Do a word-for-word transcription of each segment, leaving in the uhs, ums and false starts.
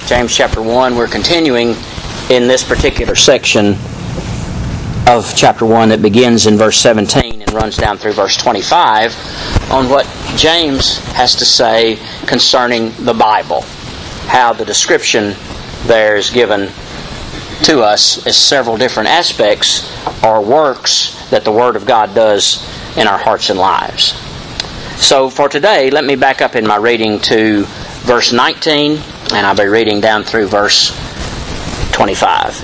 James chapter one. We're continuing in this particular section of chapter one that begins in verse seventeen and runs down through verse twenty-five on what James has to say concerning the Bible. How the description there is given to us as several different aspects or works that the Word of God does in our hearts and lives. So for today, let me back up in my reading to verse nineteen, and I'll be reading down through verse twenty-five.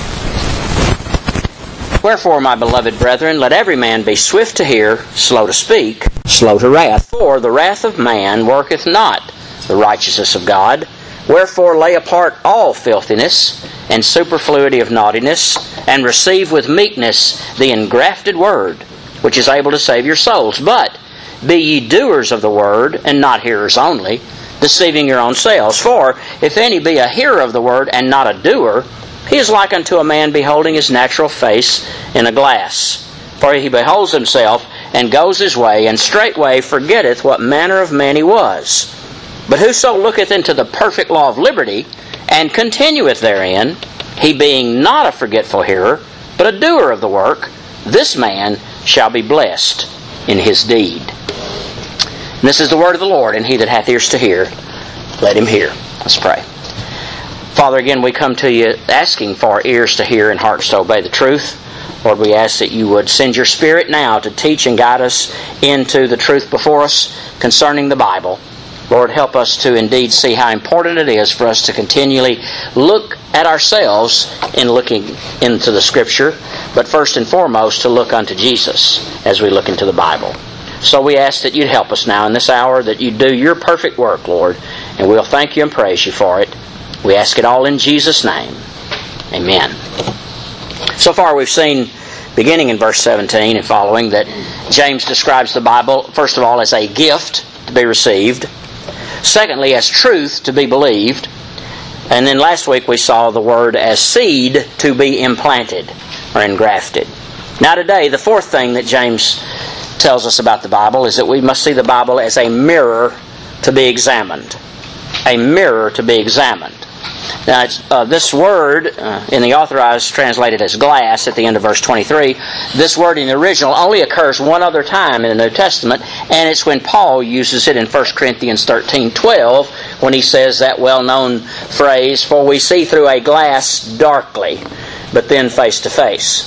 Wherefore, my beloved brethren, let every man be swift to hear, slow to speak, slow to wrath. For the wrath of man worketh not the righteousness of God. Wherefore lay apart all filthiness and superfluity of naughtiness, and receive with meekness the engrafted word, which is able to save your souls. But be ye doers of the word, and not hearers only, deceiving your own selves. For if any be a hearer of the word, and not a doer, he is like unto a man beholding his natural face in a glass. For he beholds himself, and goes his way, and straightway forgetteth what manner of man he was. But whoso looketh into the perfect law of liberty, and continueth therein, he being not a forgetful hearer, but a doer of the work, this man shall be blessed in his deed. And this is the word of the Lord, and he that hath ears to hear, let him hear. Let's pray. Father, again we come to you asking for ears to hear and hearts to obey the truth. Lord, we ask that you would send your Spirit now to teach and guide us into the truth before us concerning the Bible. Lord, help us to indeed see how important it is for us to continually look at ourselves in looking into the Scripture, but first and foremost to look unto Jesus as we look into the Bible. So we ask that you'd help us now in this hour, that you'd do your perfect work, Lord, and we'll thank you and praise you for it. We ask it all in Jesus' name. Amen. So far we've seen, beginning in verse seventeen and following, that James describes the Bible, first of all, as a gift to be received. Secondly, as truth to be believed. And then last week we saw the word as seed to be implanted or engrafted. Now today, the fourth thing that James tells us about the Bible is that we must see the Bible as a mirror to be examined. A mirror to be examined. Now, it's, uh, this word uh, in the Authorized translated as glass at the end of verse twenty-three. This word in the original only occurs one other time in the New Testament, and it's when Paul uses it in First Corinthians thirteen twelve when he says that well-known phrase, "For we see through a glass darkly, but then face to face."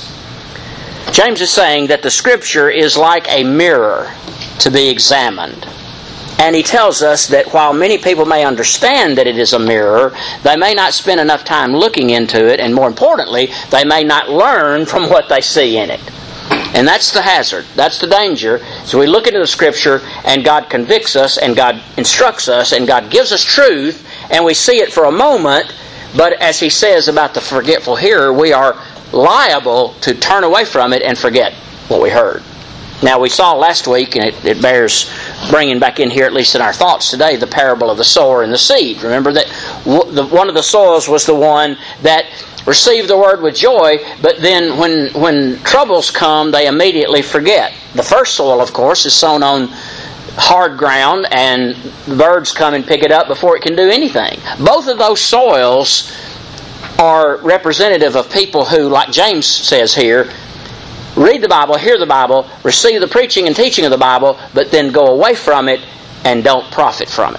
James is saying that the Scripture is like a mirror to be examined. And he tells us that while many people may understand that it is a mirror, they may not spend enough time looking into it, and more importantly, they may not learn from what they see in it. And that's the hazard. That's the danger. So we look into the Scripture, and God convicts us, and God instructs us, and God gives us truth, and we see it for a moment, but as he says about the forgetful hearer, we are liable to turn away from it and forget what we heard. Now, we saw last week, and it, it bears bringing back in here, at least in our thoughts today, the parable of the sower and the seed. Remember that w- the, one of the soils was the one that received the word with joy, but then when, when troubles come, they immediately forget. The first soil, of course, is sown on hard ground, and the birds come and pick it up before it can do anything. Both of those soils are representative of people who, like James says here, read the Bible, hear the Bible, receive the preaching and teaching of the Bible, but then go away from it and don't profit from it.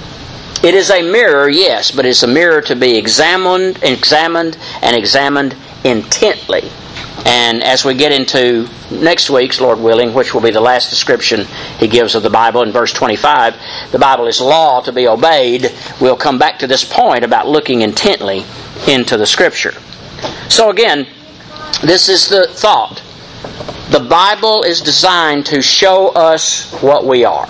It is a mirror, yes, but it's a mirror to be examined, examined, and examined intently. And as we get into next week's, Lord willing, which will be the last description he gives of the Bible in verse twenty-five, the Bible is law to be obeyed. We'll come back to this point about looking intently into the Scripture. So again, this is the thought. The Bible is designed to show us what we are.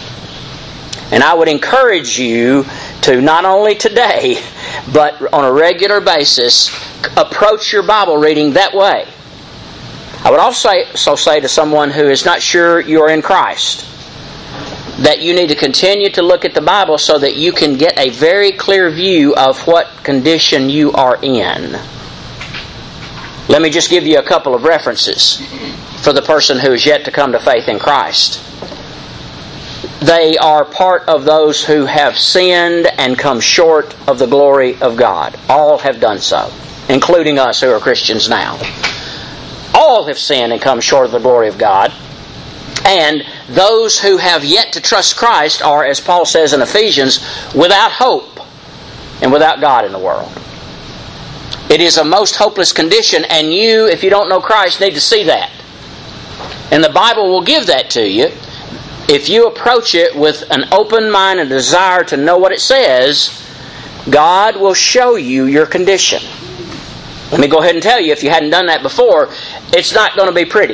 And I would encourage you to not only today, but on a regular basis, approach your Bible reading that way. I would also say to someone who is not sure you're in Christ, that you need to continue to look at the Bible so that you can get a very clear view of what condition you are in. Let me just give you a couple of references for the person who is yet to come to faith in Christ. they are part of those who have sinned and come short of the glory of God. All have done so, including us who are Christians now. All have sinned and come short of the glory of God. And those who have yet to trust Christ are, as Paul says in Ephesians, without hope and without God in the world. It is a most hopeless condition, and you, if you don't know Christ, need to see that. And the Bible will give that to you. If you approach it with an open mind and desire to know what it says, God will show you your condition. Let me go ahead and tell you, if you hadn't done that before, it's not going to be pretty.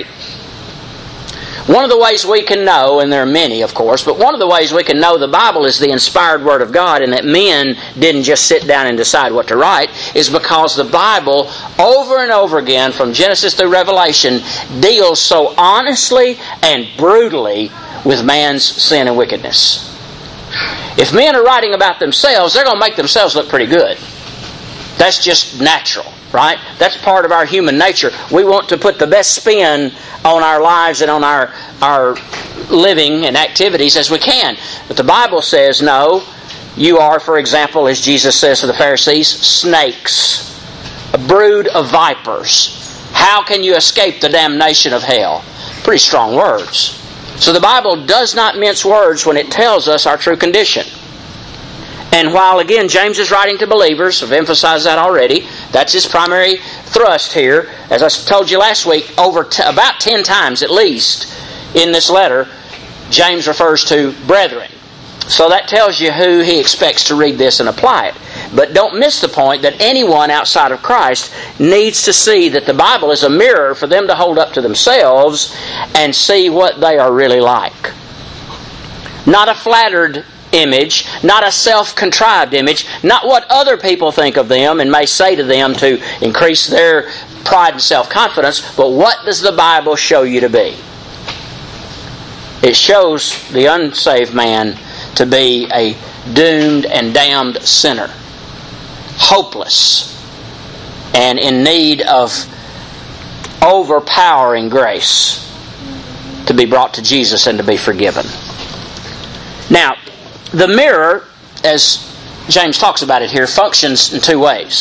One of the ways we can know, and there are many of course, but one of the ways we can know the Bible is the inspired Word of God and that men didn't just sit down and decide what to write, is because the Bible over and over again from Genesis through Revelation deals so honestly and brutally with man's sin and wickedness. If men are writing about themselves, they're going to make themselves look pretty good. That's just natural, right? That's part of our human nature. We want to put the best spin on our lives and on our, our living and activities as we can. But the Bible says, no, you are, for example, as Jesus says to the Pharisees, snakes, a brood of vipers. How can you escape the damnation of hell? Pretty strong words. So the Bible does not mince words when it tells us our true condition. And while, again, James is writing to believers, I've emphasized that already, that's his primary thrust here. As I told you last week, over t- about ten times at least in this letter, James refers to brethren. So that tells you who he expects to read this and apply it. But don't miss the point that anyone outside of Christ needs to see that the Bible is a mirror for them to hold up to themselves and see what they are really like. Not a flattered image, not a self-contrived image, not what other people think of them and may say to them to increase their pride and self-confidence, but what does the Bible show you to be? It shows the unsaved man to be a doomed and damned sinner, hopeless, and in need of overpowering grace to be brought to Jesus and to be forgiven. Now, the mirror, as James talks about it here, functions in two ways.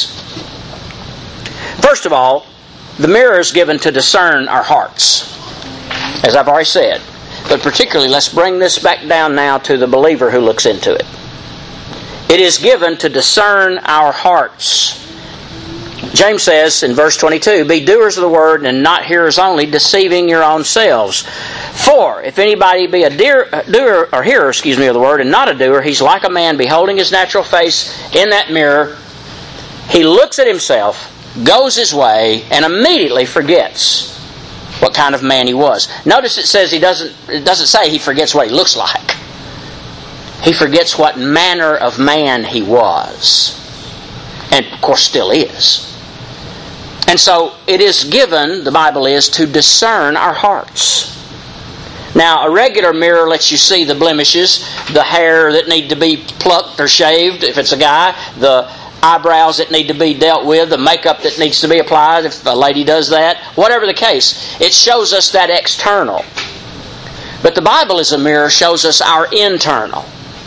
First of all, the mirror is given to discern our hearts, as I've already said. But particularly, let's bring this back down now to the believer who looks into it. It is given to discern our hearts. James says in verse twenty-two, be doers of the word and not hearers only, deceiving your own selves. For if anybody be a dear, doer or hearer, excuse me, of the word and not a doer, he's like a man beholding his natural face in that mirror. He looks at himself, goes his way, and immediately forgets what kind of man he was. Notice it says he doesn't. It doesn't say he forgets what he looks like. He forgets what manner of man he was, and of course still is. And so it is given, the Bible is, to discern our hearts. Now, a regular mirror lets you see the blemishes, the hair that need to be plucked or shaved if it's a guy, the eyebrows that need to be dealt with, the makeup that needs to be applied if a lady does that. Whatever the case, it shows us that external. But the Bible as a mirror shows us our internal.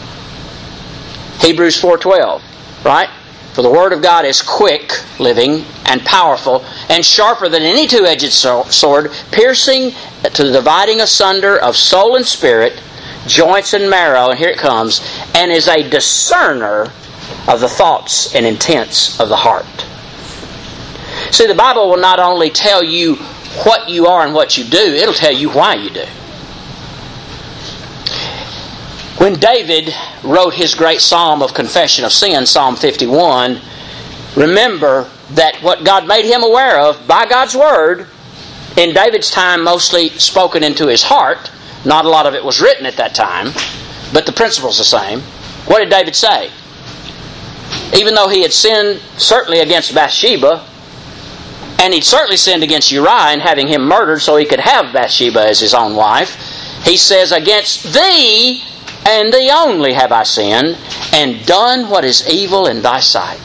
Hebrews four twelve, right? For the Word of God is quick, living, and powerful, and sharper than any two-edged sword, piercing to the dividing asunder of soul and spirit, joints and marrow, and here it comes, and is a discerner of the thoughts and intents of the heart. See, the Bible will not only tell you what you are and what you do, it'll tell you why you do. When David wrote his great psalm of confession of sin, Psalm fifty-one, remember that what God made him aware of by God's Word, in David's time mostly spoken into his heart, not a lot of it was written at that time, but the principle's the same. What did David say? Even though he had sinned certainly against Bathsheba, and he'd certainly sinned against Uriah in having him murdered so he could have Bathsheba as his own wife, he says, against thee and thee only have I sinned, and done what is evil in thy sight.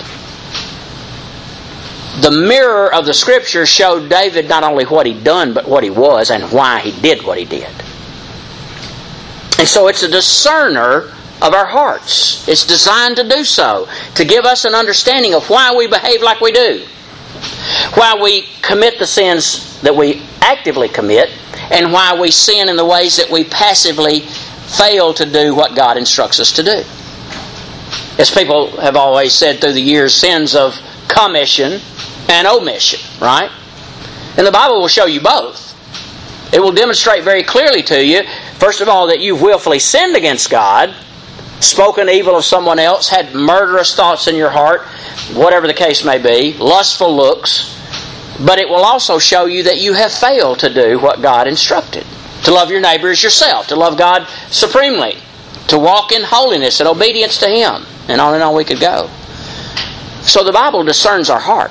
The mirror of the Scripture showed David not only what he'd done, but what he was and why he did what he did. And so it's a discerner of our hearts. It's designed to do so, to give us an understanding of why we behave like we do, why we commit the sins that we actively commit, and why we sin in the ways that we passively fail to do what God instructs us to do. As people have always said through the years, sins of commission and omission, right? And the Bible will show you both. It will demonstrate very clearly to you, first of all, that you've willfully sinned against God, spoken evil of someone else, had murderous thoughts in your heart, whatever the case may be, lustful looks. But it will also show you that you have failed to do what God instructed. To love your neighbor as yourself, to love God supremely, to walk in holiness and obedience to Him. And on and on we could go. So the Bible discerns our heart.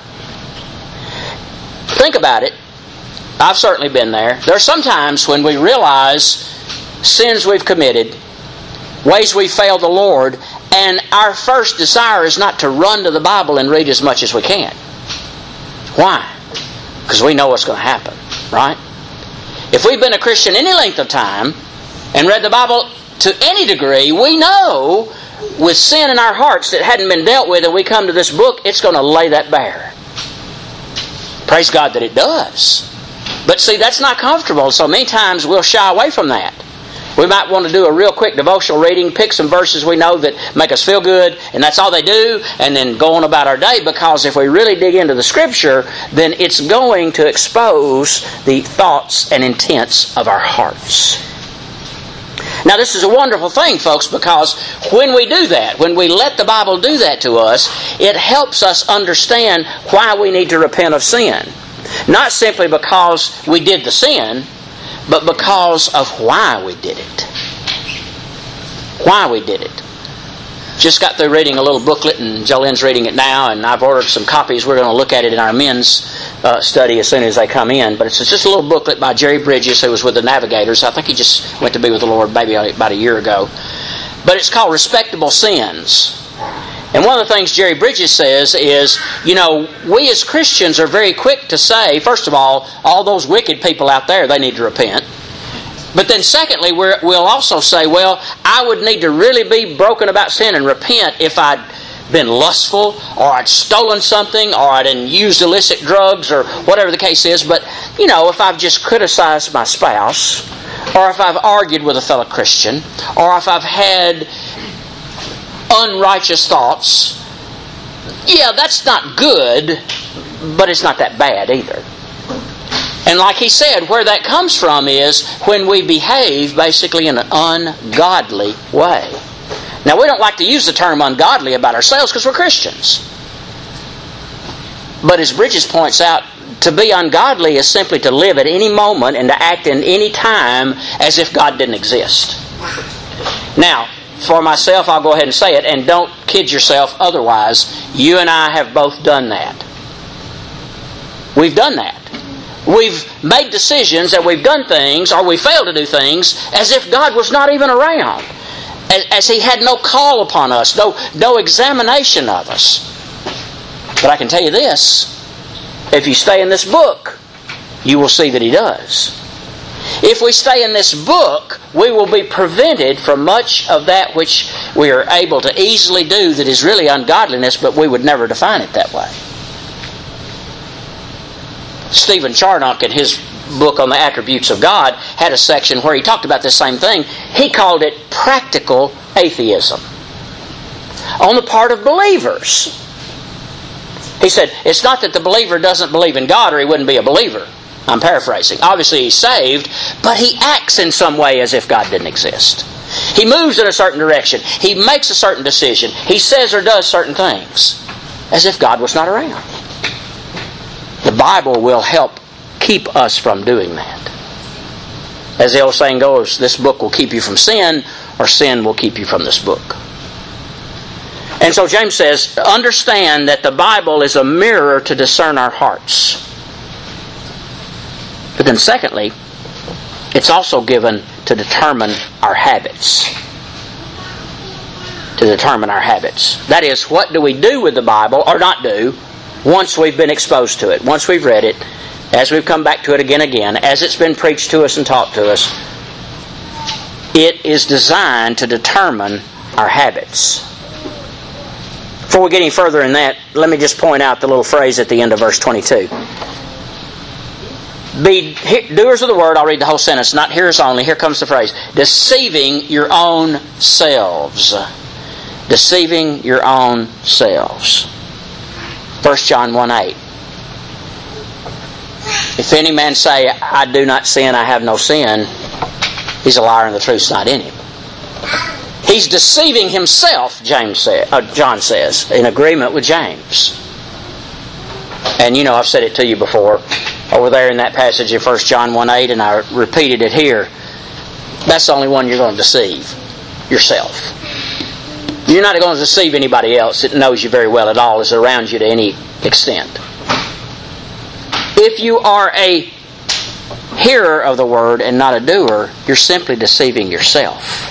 Think about it. I've certainly been there. There are some times when we realize sins we've committed, ways we've failed the Lord, and our first desire is not to run to the Bible and read as much as we can. Why? Because we know what's going to happen, right? If we've been a Christian any length of time and read the Bible to any degree, we know with sin in our hearts that hadn't been dealt with, and we come to this book, it's going to lay that bare. Praise God that it does. But see, that's not comfortable, so many times we'll shy away from that. We might want to do a real quick devotional reading, pick some verses we know that make us feel good, and that's all they do, and then go on about our day, because if we really dig into the Scripture, then it's going to expose the thoughts and intents of our hearts. Now, this is a wonderful thing, folks, because when we do that, when we let the Bible do that to us, it helps us understand why we need to repent of sin. Not simply because we did the sin, but because of why we did it. Why we did it. Just got through reading a little booklet, and Jolene's reading it now, and I've ordered some copies. We're going to look at it in our men's uh, study as soon as they come in. But it's just a little booklet by Jerry Bridges, who was with the Navigators. I think he just went to be with the Lord maybe about a year ago. But it's called Respectable Sins. And one of the things Jerry Bridges says is, you know, we as Christians are very quick to say, first of all, all those wicked people out there, they need to repent. But then secondly, we're, we'll also say, well, I would need to really be broken about sin and repent if I'd been lustful, or I'd stolen something, or I'd used illicit drugs, or whatever the case is. But, you know, if I've just criticized my spouse, or if I've argued with a fellow Christian, or if I've had unrighteous thoughts, yeah, that's not good, but it's not that bad either. And like he said, where that comes from is when we behave basically in an ungodly way. Now, we don't like to use the term ungodly about ourselves because we're Christians. But as Bridges points out, to be ungodly is simply to live at any moment and to act in any time as if God didn't exist. Now, for myself, I'll go ahead and say it, and don't kid yourself otherwise. You and I have both done that. We've done that. We've made decisions and we've done things, or we failed to do things, as if God was not even around. As, as He had no call upon us, no, no examination of us. But I can tell you this, if you stay in this book, you will see that He does. If we stay in this book, we will be prevented from much of that which we are able to easily do that is really ungodliness, but we would never define it that way. Stephen Charnock, in his book on the attributes of God, had a section where he talked about this same thing. He called it practical atheism on the part of believers. He said, it's not that the believer doesn't believe in God or he wouldn't be a believer. I'm paraphrasing. Obviously he's saved, but he acts in some way as if God didn't exist. He moves in a certain direction. He makes a certain decision. He says or does certain things as if God was not around. The Bible will help keep us from doing that. As the old saying goes, this book will keep you from sin, or sin will keep you from this book. And so James says, understand that the Bible is a mirror to discern our hearts. But then secondly, it's also given to determine our habits. To determine our habits. That is, what do we do with the Bible, or not do, once we've been exposed to it, once we've read it, as we've come back to it again and again, as it's been preached to us and taught to us. It is designed to determine our habits. Before we get any further in that, let me just point out the little phrase at the end of verse twenty-two. Be doers of the word. I'll read the whole sentence, not hearers only. Here comes the phrase. Deceiving your own selves. Deceiving your own selves. First John one eight. If any man say, I do not sin, I have no sin, he's a liar and the truth's not in him. He's deceiving himself, James said, uh, John says, in agreement with James. And you know, I've said it to you before, over there in that passage in First John one eight, and I repeated it here. That's the only one you're going to deceive. Yourself. You're not going to deceive anybody else that knows you very well at all, is around you to any extent. If you are a hearer of the word and not a doer, you're simply deceiving yourself.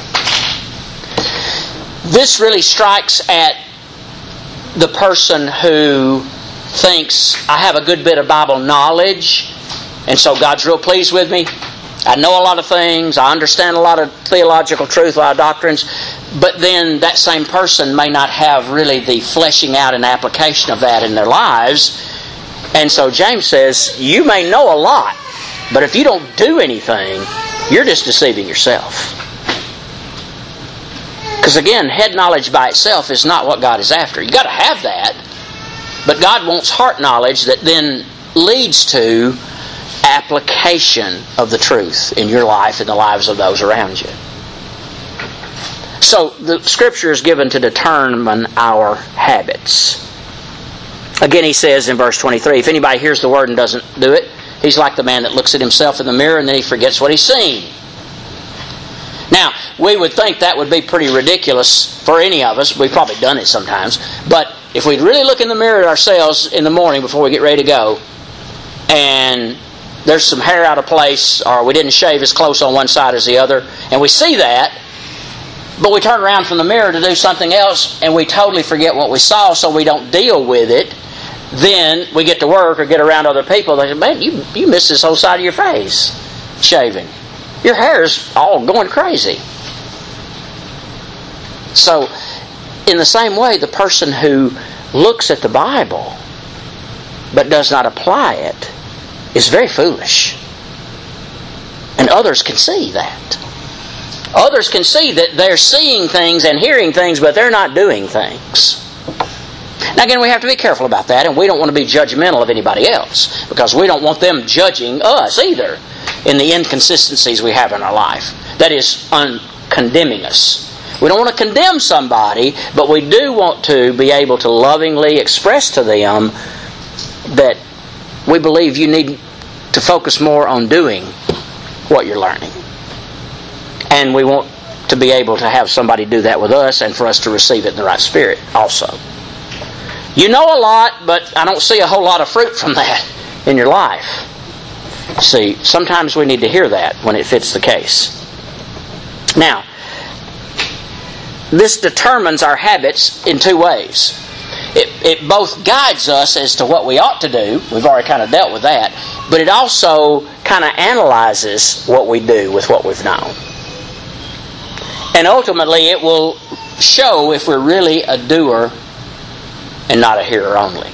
This really strikes at the person who thinks, I have a good bit of Bible knowledge, and so God's real pleased with me. I know a lot of things, I understand a lot of theological truth, a lot of doctrines, but then that same person may not have really the fleshing out and application of that in their lives. And so James says, you may know a lot, but if you don't do anything, you're just deceiving yourself. Because again, head knowledge by itself is not what God is after. You've got to have that, but God wants heart knowledge that then leads to application of the truth in your life and the lives of those around you. So the Scripture is given to determine our habits. Again, he says in verse twenty-three, if anybody hears the word and doesn't do it, he's like the man that looks at himself in the mirror and then he forgets what he's seen. Now, we would think that would be pretty ridiculous for any of us. We've probably done it sometimes. But if we'd really look in the mirror at ourselves in the morning before we get ready to go, and there's some hair out of place, or we didn't shave as close on one side as the other, and we see that, but we turn around from the mirror to do something else, and we totally forget what we saw, so we don't deal with it, then we get to work or get around other people, they say, man, you, you missed this whole side of your face shaving. Your hair's all going crazy. So, in the same way, the person who looks at the Bible but does not apply it is very foolish. And others can see that. Others can see that they're seeing things and hearing things, but they're not doing things. Now again, we have to be careful about that, and we don't want to be judgmental of anybody else, because we don't want them judging us either in the inconsistencies we have in our life. That is, uncondemning us. We don't want to condemn somebody, but we do want to be able to lovingly express to them that we believe you need to focus more on doing what you're learning. And we want to be able to have somebody do that with us and for us to receive it in the right spirit also. You know a lot, but I don't see a whole lot of fruit from that in your life. See, sometimes we need to hear that when it fits the case. Now, this determines our habits in two ways. It, it both guides us as to what we ought to do. We've already kind of dealt with that. But it also kind of analyzes what we do with what we've known. And ultimately, it will show if we're really a doer and not a hearer only.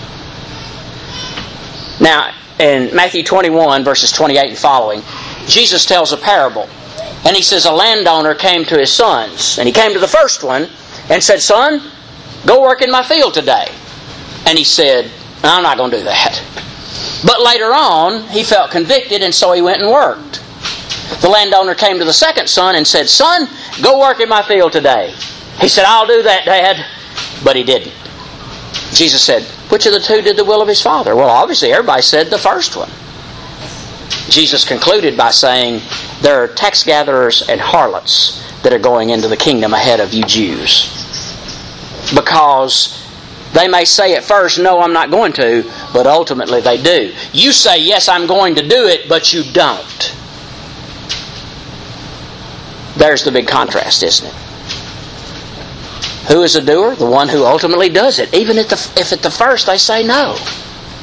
Now, in Matthew twenty-one, verses twenty-eight and following, Jesus tells a parable. And he says, a landowner came to his sons. And he came to the first one and said, son, go work in my field today. And he said, I'm not going to do that. But later on, he felt convicted, and so he went and worked. The landowner came to the second son and said, son, go work in my field today. He said, I'll do that, Dad. But he didn't. Jesus said, which of the two did the will of his father? Well, obviously everybody said the first one. Jesus concluded by saying, there are tax gatherers and harlots that are going into the kingdom ahead of you Jews. Because they may say at first, no, I'm not going to, but ultimately they do. You say, yes, I'm going to do it, but you don't. There's the big contrast, isn't it? Who is a doer? The one who ultimately does it, even if, the, if at the first they say no.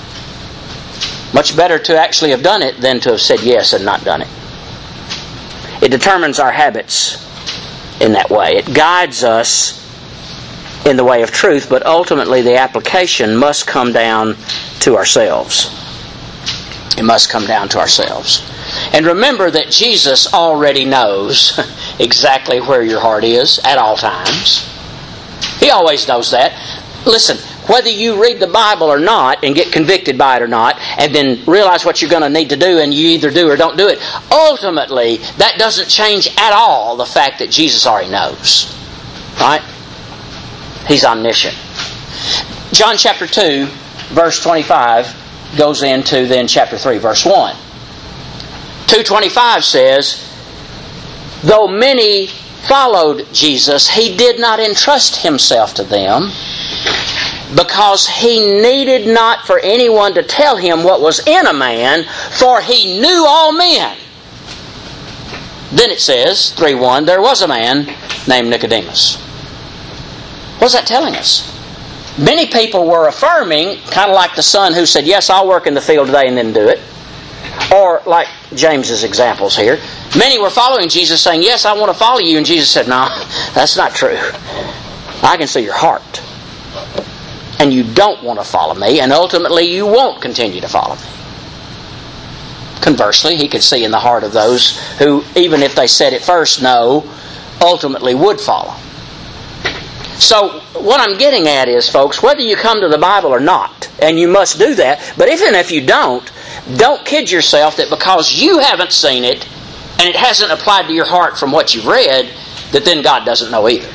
Much better to actually have done it than to have said yes and not done it. It determines our habits in that way. It guides us in the way of truth, but ultimately the application must come down to ourselves. It must come down to ourselves. And remember that Jesus already knows exactly where your heart is at all times. He always knows that. Listen, whether you read the Bible or not and get convicted by it or not, and then realize what you're going to need to do and you either do or don't do it, ultimately that doesn't change at all the fact that Jesus already knows. Right? He's omniscient. John chapter two, verse twenty-five goes into then chapter three, verse one. two twenty-five says, though many followed Jesus, he did not entrust himself to them, because he needed not for anyone to tell him what was in a man, for he knew all men. Then it says, three one, there was a man named Nicodemus. What's that telling us? Many people were affirming, kind of like the son who said, yes, I'll work in the field today and then do it. Or like James's examples here. Many were following Jesus saying, yes, I want to follow you. And Jesus said, no, that's not true. I can see your heart. And you don't want to follow me, and ultimately you won't continue to follow me. Conversely, he could see in the heart of those who, even if they said at first no, ultimately would follow. So what I'm getting at is, folks, whether you come to the Bible or not, and you must do that, but even if you don't, don't kid yourself that because you haven't seen it, and it hasn't applied to your heart from what you've read, that then God doesn't know either.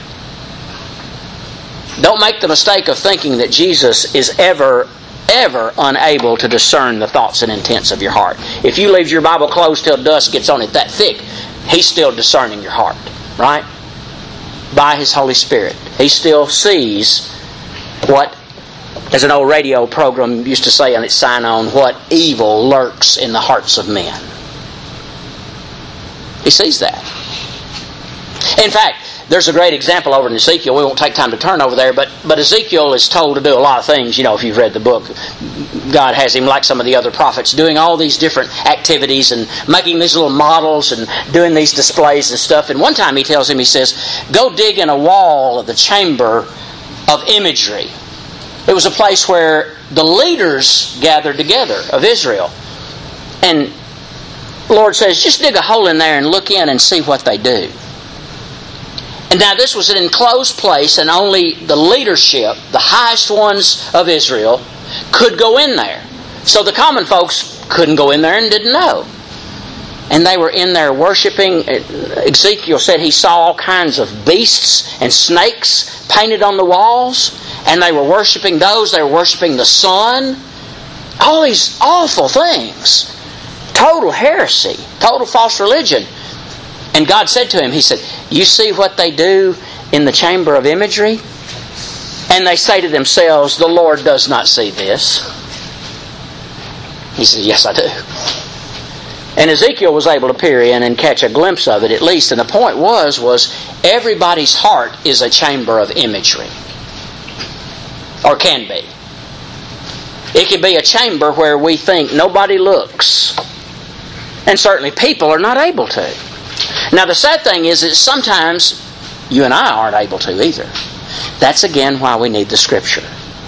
Don't make the mistake of thinking that Jesus is ever, ever unable to discern the thoughts and intents of your heart. If you leave your Bible closed till dust gets on it that thick, He's still discerning your heart, right? By His Holy Spirit. He still sees what, as an old radio program used to say on its sign-on, what evil lurks in the hearts of men. He sees that. In fact, there's a great example over in Ezekiel. We won't take time to turn over there, but, but Ezekiel is told to do a lot of things. You know, if you've read the book, God has him, like some of the other prophets, doing all these different activities and making these little models and doing these displays and stuff. And one time he tells him, he says, go dig in a wall of the chamber of imagery. It was a place where the leaders gathered together of Israel. And the Lord says, just dig a hole in there and look in and see what they do. And now this was an enclosed place, and only the leadership, the highest ones of Israel, could go in there. So the common folks couldn't go in there and didn't know. And they were in there worshiping. Ezekiel said he saw all kinds of beasts and snakes painted on the walls, and they were worshiping those. They were worshiping the sun. All these awful things. Total heresy. Total false religion. And God said to him, He said, you see what they do in the chamber of imagery? And they say to themselves, the Lord does not see this. He said, yes, I do. And Ezekiel was able to peer in and catch a glimpse of it at least. And the point was, was everybody's heart is a chamber of imagery. Or can be. It can be a chamber where we think nobody looks. And certainly people are not able to. Now the sad thing is that sometimes you and I aren't able to either. That's again why we need the Scripture.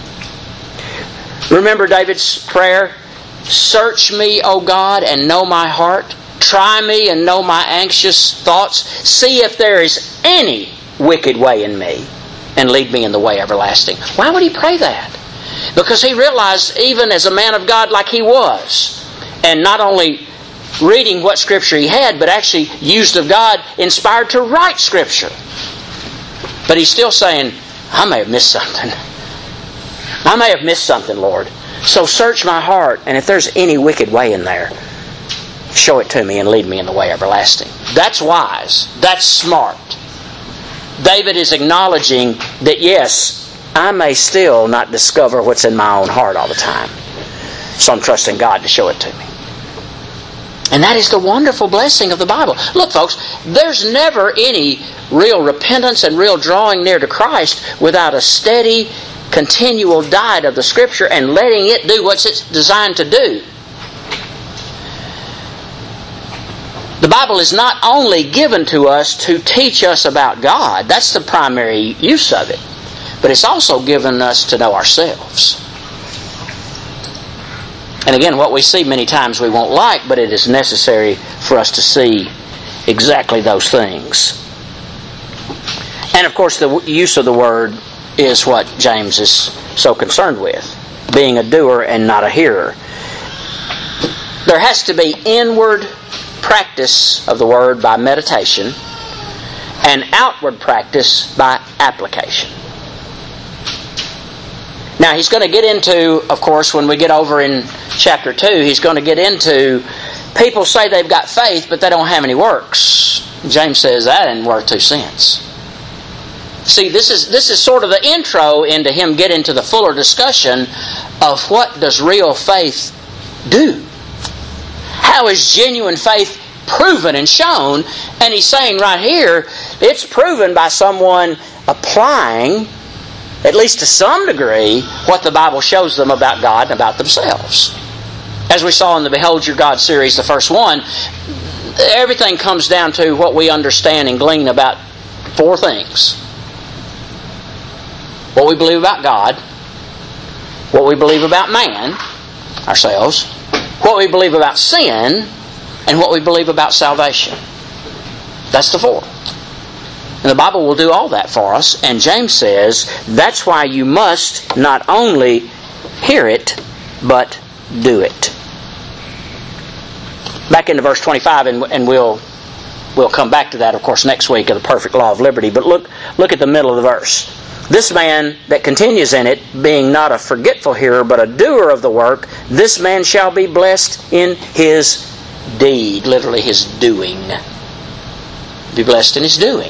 Remember David's prayer? Search me, O God, and know my heart. Try me and know my anxious thoughts. See if there is any wicked way in me, and lead me in the way everlasting. Why would he pray that? Because he realized, even as a man of God like he was, and not only reading what Scripture he had, but actually used of God, inspired to write Scripture. But he's still saying, I may have missed something. I may have missed something, Lord. So search my heart, and if there's any wicked way in there, show it to me and lead me in the way everlasting. That's wise. That's smart. David is acknowledging that, yes, I may still not discover what's in my own heart all the time. So I'm trusting God to show it to me. And that is the wonderful blessing of the Bible. Look, folks, there's never any real repentance and real drawing near to Christ without a steady, continual diet of the Scripture and letting it do what it's designed to do. The Bible is not only given to us to teach us about God. That's the primary use of it. But it's also given us to know ourselves. And again, what we see many times we won't like, but it is necessary for us to see exactly those things. And of course, the use of the Word is what James is so concerned with. Being a doer and not a hearer. There has to be inward practice of the Word by meditation and outward practice by application. Now he's going to get into, of course, when we get over in chapter two, he's going to get into people say they've got faith but they don't have any works. James says that isn't worth two cents. See, this is this is sort of the intro into him getting to the fuller discussion of what does real faith do. How is genuine faith proven and shown? And he's saying right here, it's proven by someone applying, at least to some degree, what the Bible shows them about God and about themselves. As we saw in the Behold Your God series, the first one, everything comes down to what we understand and glean about four things. What we believe about God, what we believe about man, ourselves, what we believe about sin, and what we believe about salvation. That's the four. And the Bible will do all that for us. And James says, that's why you must not only hear it, but do it. Back into verse twenty-five, and, and we'll we'll come back to that, of course, next week of the perfect law of liberty. But look, look at the middle of the verse. This man that continues in it, being not a forgetful hearer, but a doer of the work, this man shall be blessed in his deed. Literally, his doing. Be blessed in his doing.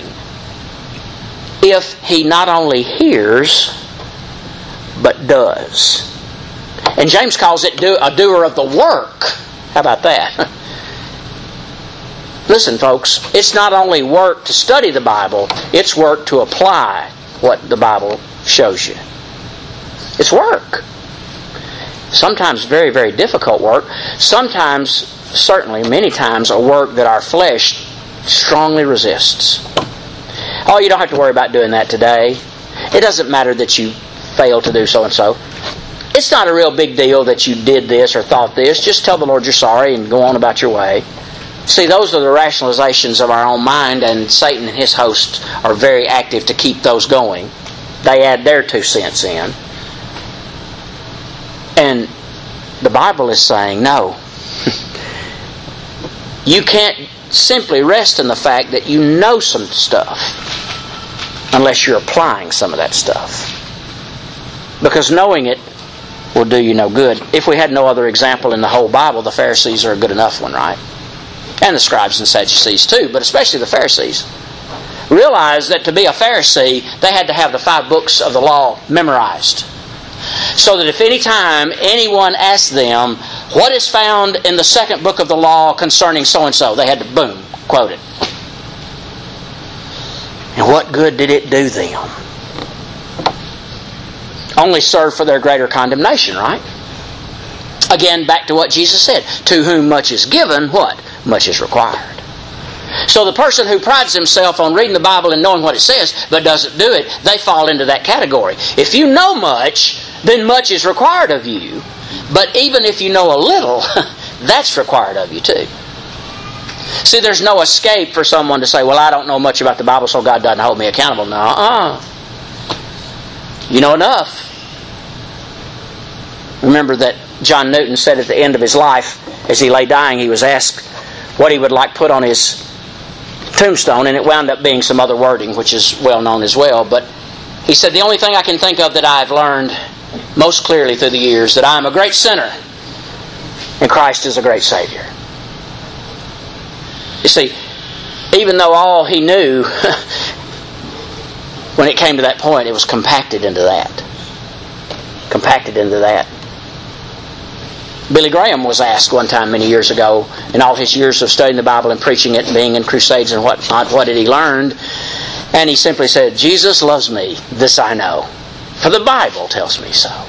If he not only hears, but does. And James calls it do, a doer of the work. How about that? Listen, folks, it's not only work to study the Bible, it's work to apply what the Bible shows you. It's work. Sometimes very, very difficult work. Sometimes, certainly, many times, a work that our flesh strongly resists. Oh, you don't have to worry about doing that today. It doesn't matter that you failed to do so and so. It's not a real big deal that you did this or thought this. Just tell the Lord you're sorry and go on about your way. See, those are the rationalizations of our own mind, and Satan and his hosts are very active to keep those going. They add their two cents in. And the Bible is saying, no. You can't simply rest in the fact that you know some stuff unless you're applying some of that stuff. Because knowing it will do you no good. If we had no other example in the whole Bible, the Pharisees are a good enough one, right? And the scribes and Sadducees too, but especially the Pharisees. Realize that to be a Pharisee, they had to have the five books of the law memorized. So that if any time anyone asked them, what is found in the second book of the law concerning so-and-so, they had to, boom, quote it. And what good did it do them? Only served for their greater condemnation, right? Again, back to what Jesus said. To whom much is given, what? Much is required. So the person who prides himself on reading the Bible and knowing what it says, but doesn't do it, they fall into that category. If you know much, then much is required of you. But even if you know a little, that's required of you too. See, there's no escape for someone to say, well, I don't know much about the Bible, so God doesn't hold me accountable. No, uh-uh. You know enough. Remember that John Newton said at the end of his life, as he lay dying, he was asked what he would like put on his tombstone, and it wound up being some other wording, which is well known as well. But he said, the only thing I can think of that I've learned most clearly through the years, that I am a great sinner and Christ is a great Savior. You see, even though all he knew, when it came to that point, it was compacted into that. Compacted into that. Billy Graham was asked one time many years ago, in all his years of studying the Bible and preaching it and being in crusades and whatnot, what did he learn? And he simply said, Jesus loves me, this I know, for the Bible tells me so.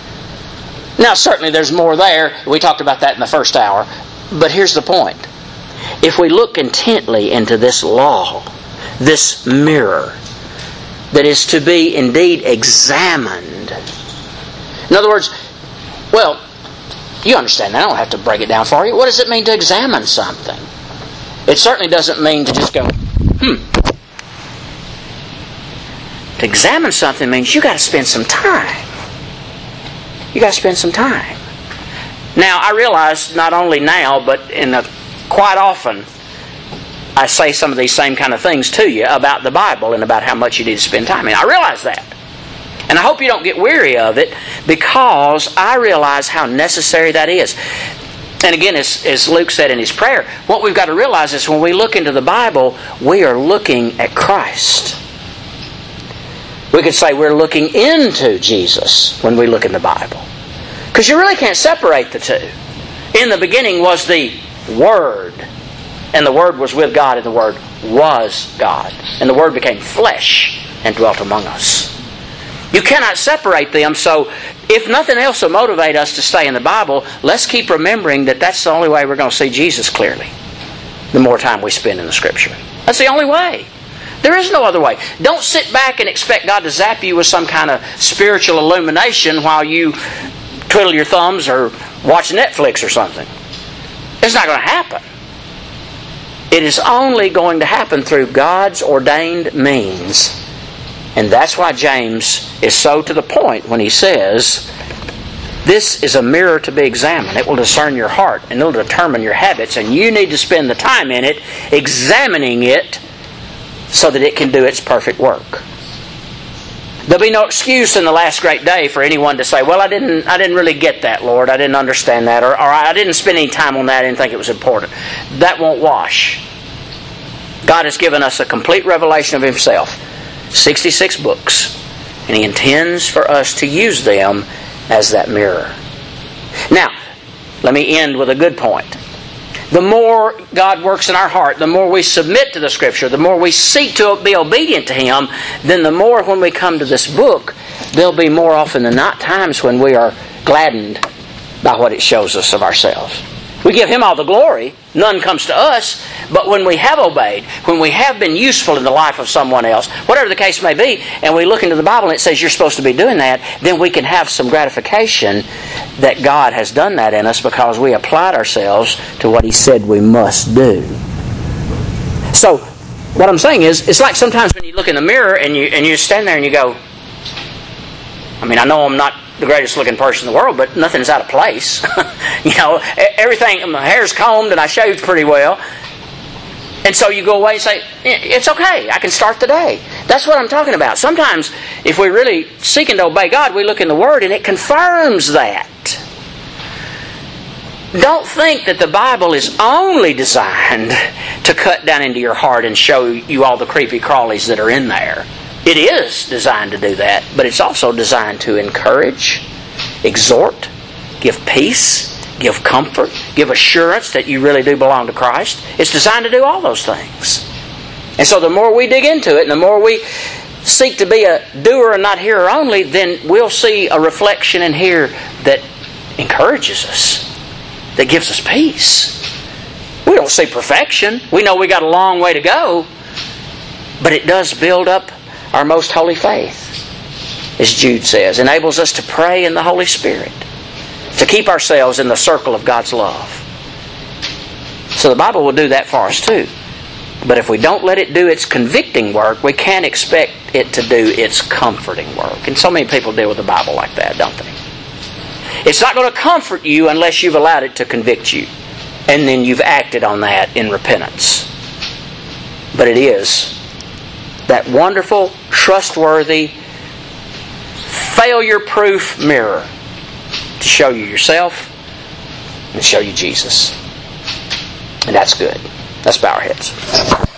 Now certainly there's more there. We talked about that in the first hour. But here's the point. if we look intently into this law, this mirror, that is to be indeed examined. In other words, well, you understand that. I don't have to break it down for you. What does it mean to examine something? It certainly doesn't mean to just go, hmm. To examine something means you got to spend some time. You got to spend some time. Now, I realize not only now, but in a, quite often, I say some of these same kind of things to you about the Bible and about how much you need to spend time in. I realize that. And I hope you don't get weary of it, because I realize how necessary that is. And again, as, as Luke said in his prayer, what we've got to realize is when we look into the Bible, we are looking at Christ. We could say we're looking into Jesus when we look in the Bible. Because you really can't separate the two. In the beginning was the Word. And the Word was with God, and the Word was God. And the Word became flesh and dwelt among us. You cannot separate them, so if nothing else will motivate us to stay in the Bible, let's keep remembering that that's the only way we're going to see Jesus clearly. The more time we spend in the Scripture. That's the only way. There is no other way. Don't sit back and expect God to zap you with some kind of spiritual illumination while you twiddle your thumbs or watch Netflix or something. It's not going to happen. It is only going to happen through God's ordained means. And that's why James is so to the point when he says, this is a mirror to be examined. It will discern your heart and it will determine your habits. And you need to spend the time in it, examining it, so that it can do its perfect work. There'll be no excuse in the last great day for anyone to say, well, I didn't I didn't really get that, Lord. I didn't understand that. Or, or I didn't spend any time on that. I didn't think it was important. That won't wash. God has given us a complete revelation of Himself. sixty-six books. And He intends for us to use them as that mirror. Now, let me end with a good point. The more God works in our heart, the more we submit to the Scripture, the more we seek to be obedient to Him, then the more when we come to this book, there'll be more often than not times when we are gladdened by what it shows us of ourselves. We give Him all the glory. None comes to us. But when we have obeyed, when we have been useful in the life of someone else, whatever the case may be, and we look into the Bible and it says you're supposed to be doing that, then we can have some gratification that God has done that in us because we applied ourselves to what He said we must do. So, what I'm saying is, it's like sometimes when you look in the mirror and you and you stand there and you go, I mean, I know I'm not the greatest looking person in the world, but nothing's out of place. You know, everything, my hair's combed and I shaved pretty well. And so you go away and say, it's okay, I can start the day. That's what I'm talking about. Sometimes, if we're really seeking to obey God, we look in the Word and it confirms that. Don't think that the Bible is only designed to cut down into your heart and show you all the creepy crawlies that are in there. It is designed to do that, but it's also designed to encourage, exhort, give peace, give comfort, give assurance that you really do belong to Christ. It's designed to do all those things. And so the more we dig into it and the more we seek to be a doer and not hearer only, then we'll see a reflection in here that encourages us, that gives us peace. We don't see perfection. We know we got a long way to go, but it does build up our most holy faith, as Jude says, enables us to pray in the Holy Spirit, to keep ourselves in the circle of God's love. So the Bible will do that for us too. But if we don't let it do its convicting work, we can't expect it to do its comforting work. And so many people deal with the Bible like that, don't they? It's not going to comfort you unless you've allowed it to convict you. And then you've acted on that in repentance. But it is that wonderful, trustworthy, failure-proof mirror to show you yourself and show you Jesus. And that's good. Let's bow our heads.